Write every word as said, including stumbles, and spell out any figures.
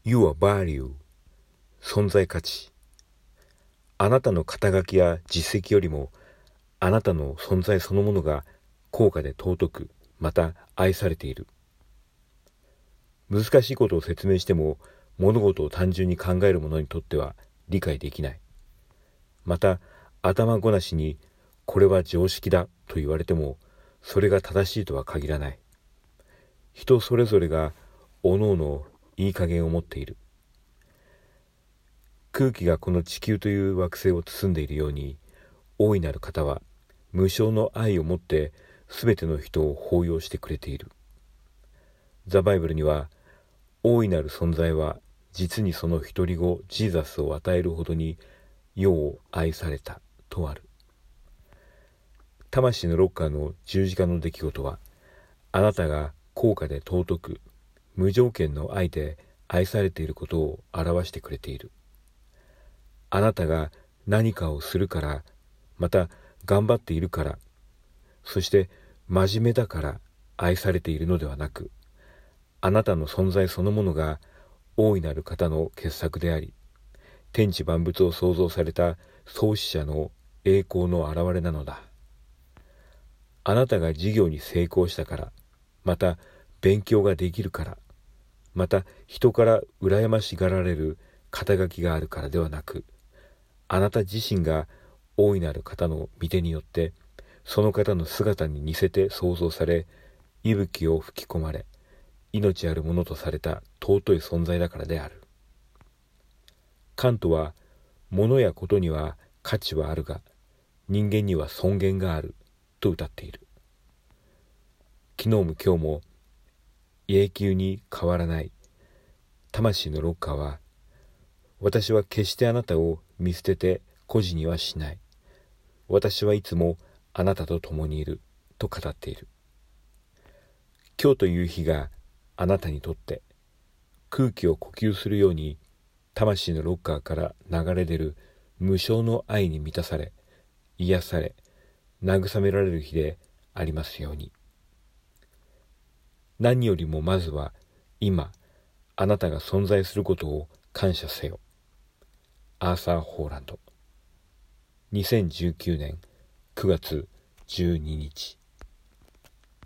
Your value 存在価値。あなたの肩書きや実績よりもあなたの存在そのものが高価で尊く、また愛されている。難しいことを説明しても物事を単純に考える者にとっては理解できない。また頭ごなしにこれは常識だと言われてもそれが正しいとは限らない。人それぞれがおのおのいい加減を持っている。空気がこの地球という惑星を包んでいるように、大いなる方は無償の愛を持ってすべての人を包容してくれている。ザ・バイブルには、大いなる存在は実にその独り子ジーザスを与えるほどに世を愛されたとある。魂のロッカーの十字架の出来事は、あなたが高価で尊く、無条件の愛で愛されていることを表してくれている。あなたが何かをするから、また頑張っているから、そして真面目だから愛されているのではなく、あなたの存在そのものが大いなる方の傑作であり、天地万物を創造された創始者の栄光の現れなのだ。あなたが事業に成功したから、また勉強ができるから、また人から羨ましがられる肩書きがあるからではなく、あなた自身が大いなる方の御手によってその方の姿に似せて創造され、息吹を吹き込まれ、命あるものとされた尊い存在だからである。カントは、物やことには価値はあるが、人間には尊厳があると歌っている。昨日も今日も永久に変わらない魂のロッカーは、私は決してあなたを見捨てて孤児にはしない。私はいつもあなたと共にいると語っている。今日という日があなたにとって空気を呼吸するように魂のロッカーから流れ出る無償の愛に満たされ、癒され、慰められる日でありますように。何よりもまずは今あなたが存在することを感謝せよ。アーサー・ホーランド。にせんじゅうきゅうねんくがつじゅうににち。